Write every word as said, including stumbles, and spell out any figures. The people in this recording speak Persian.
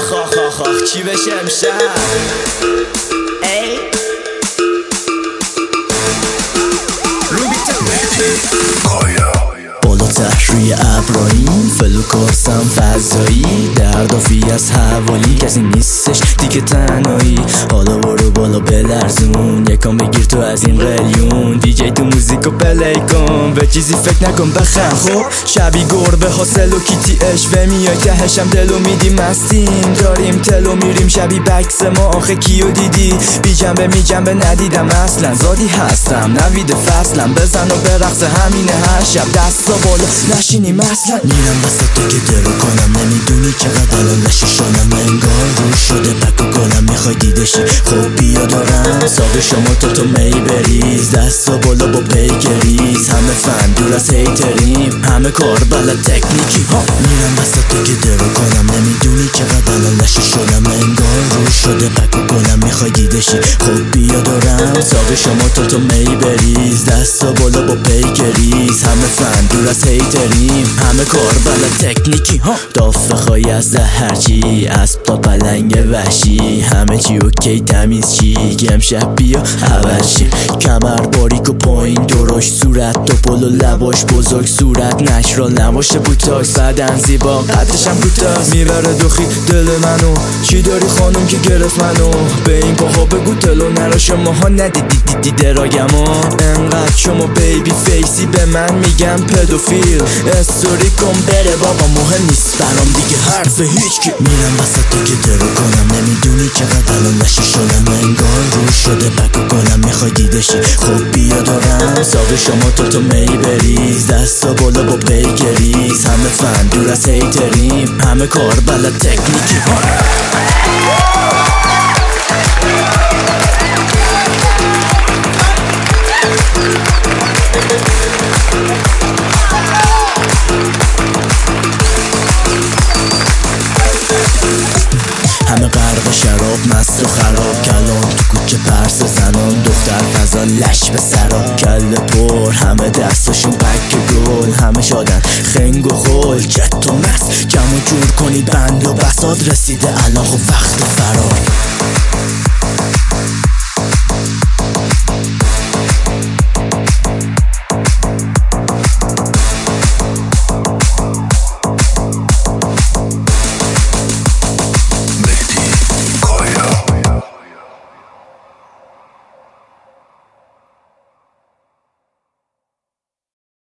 آخ آخ آخ آخ چی بشه امشب؟ ای بالاتر روی ابراهیم فلو کارسم فضایی دردافی از حوالی کسی نیستش دیگه تنهایی حالا برو بالا بلرزون یکم بگیر تو از این قلیون دیجی تو موزیکو پلی کن به چیزی فکر نکن بخند خب شبی گربه حاصل و کیتی اشوه میای تهشم دلو میدی مستیم داریم تلو میریم شبی بکس ما آخه کیو دیدی بی جنبه می جنبه ندیدم اصلا زادی هستم نوید فصلم بزن و برقص همینه هر شب دستا بالا نشینیم اصلا میرم وسط تو که درو کنم نمیدونی چقدر الان نشیشانم انگار رو شده پک و گلم میخوای دیدشی خب بیا دارم ساق شما تو تو می بریز دستا بالا با پیگریز همه فن دور از هیتریم همه کار بلد تکنیکی ها میرم وسط تو که درو کنم نمیدونی چقدر الان نشیشانم انگار رو شده پک و گلم میخوای دیدشی خب بیا دارم ساق شما تو تو می بریز دستا بالا با پیگریز همه فن دور از هیتریم همه کار بلد تکنیکی ها دافه خواهی از ده هرچی اسب تا پلنگ وحشی همه چی اوکی تمیز چی که امشب بیا عوضی کمر باریک و پایین درشت صورت تو پلو لباش بزرگ صورت نشرال نباشه بوتاکس بدن زیبا قدشم کوتاست میبره دوخی دل منو چی داری خانم که گرفت منو به این پاها بگو تلو نرا شماها ندیدی دیدی دراگمو انقدر شما بیبی فیسی به من میگم پدوفیل استوری کن بره بابا مهم نیست برام دیگه حرف هیچ کی میرم وسط تو که درو کنم نمیدونی چقدر الان نشی شدم انگار رو شده پک و گلم میخوای دیدشی خب بیا دارم ساق شما تو تو می بریز دستا بالا با پیگریز همه فن دور از هیتریم همه کار بلد تکنیکی ها همه غرق شراب مست و خراب کلام تو کوچه پرس زنان دختر فضا لش به سراب کل پر همه دستاشون پک گل همه شادن خنگ و خل جت و مست جمع جور کنید بند و بساد رسیده الان خب وقت فرار